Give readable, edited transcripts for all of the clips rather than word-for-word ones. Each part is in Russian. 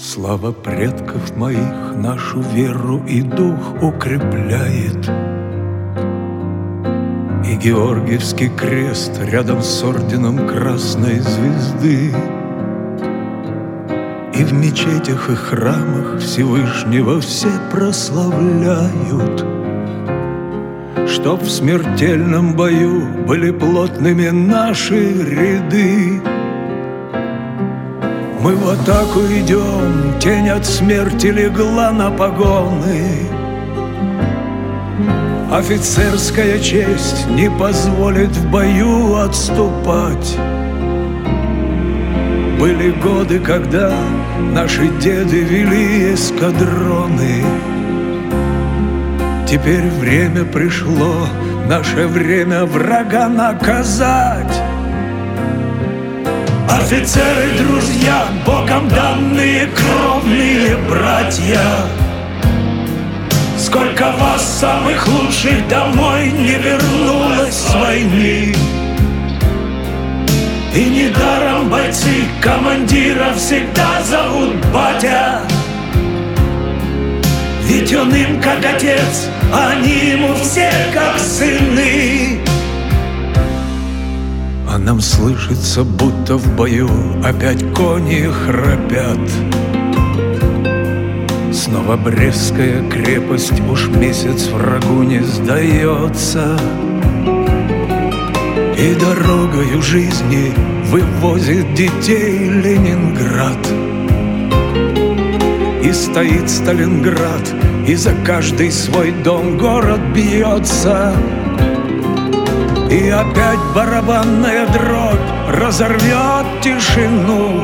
Слава предков моих нашу веру и дух укрепляет. И Георгиевский крест рядом с орденом Красной Звезды. И в мечетях и храмах Всевышнего все прославляют, чтоб в смертельном бою были плотными наши ряды. Мы в атаку идем, тень от смерти легла на погоны. Офицерская честь не позволит в бою отступать. Были годы, когда наши деды вели эскадроны. Теперь время пришло, наше время врага наказать. Офицеры, друзья, Богом данные кровные братья, сколько вас, самых лучших, домой не вернулось с войны. И недаром бойцы командира всегда зовут батя, ведь он им как отец, а они ему все как сыны. А нам слышится, будто в бою опять кони храпят. Снова Брестская крепость уж месяц врагу не сдается. И дорогою жизни вывозит детей Ленинград. И стоит Сталинград, и за каждый свой дом город бьется. И опять барабанная дробь разорвет тишину.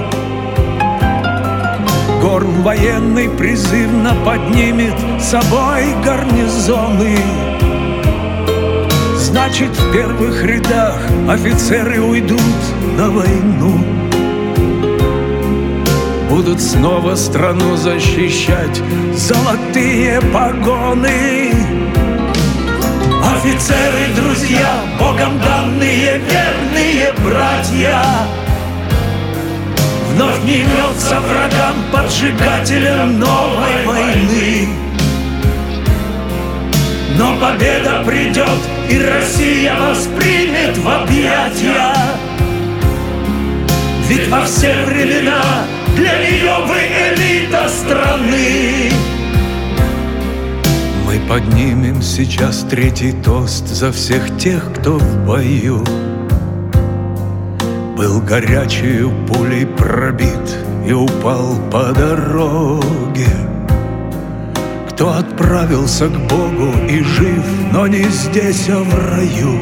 Горн военный призывно поднимет собой гарнизоны. Значит, в первых рядах офицеры уйдут на войну. Будут снова страну защищать золотые погоны. Офицеры, друзья, Богом данные верные братья, вновь не имется врагам поджигателям новой войны. Но победа придет, и Россия воспримет в объятия, ведь во все времена для нее вы элита страны. Мы поднимем сейчас третий тост за всех тех, кто в бою был горячею пулей пробит и упал по дороге, кто отправился к Богу и жив, но не здесь, а в раю.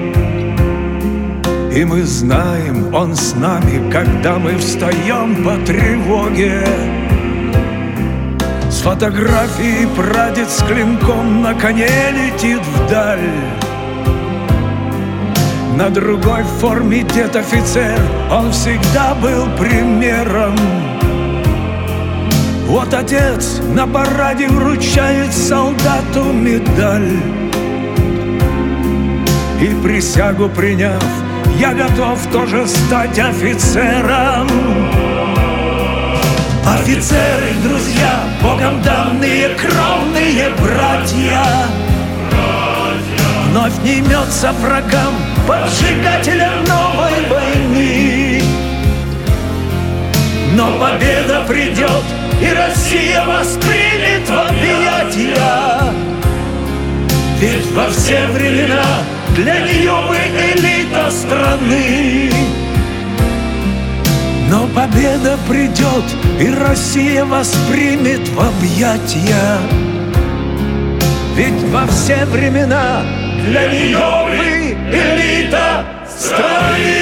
И мы знаем, Он с нами, когда мы встаем по тревоге. С фотографией прадед с клинком на коне летит вдаль. На другой форме дед офицер, он всегда был примером. Вот отец на параде вручает солдату медаль. И присягу приняв, я готов тоже стать офицером. Офицеры, друзья, Богом данные кровные братья, вновь не имется врагам поджигателям новой войны. Но победа придет, и Россия воспримет в объятия, ведь во все времена для нее вы элита страны. Но победа придет, и Россия воспримет в объятия, ведь во все времена для нее вы элита страны.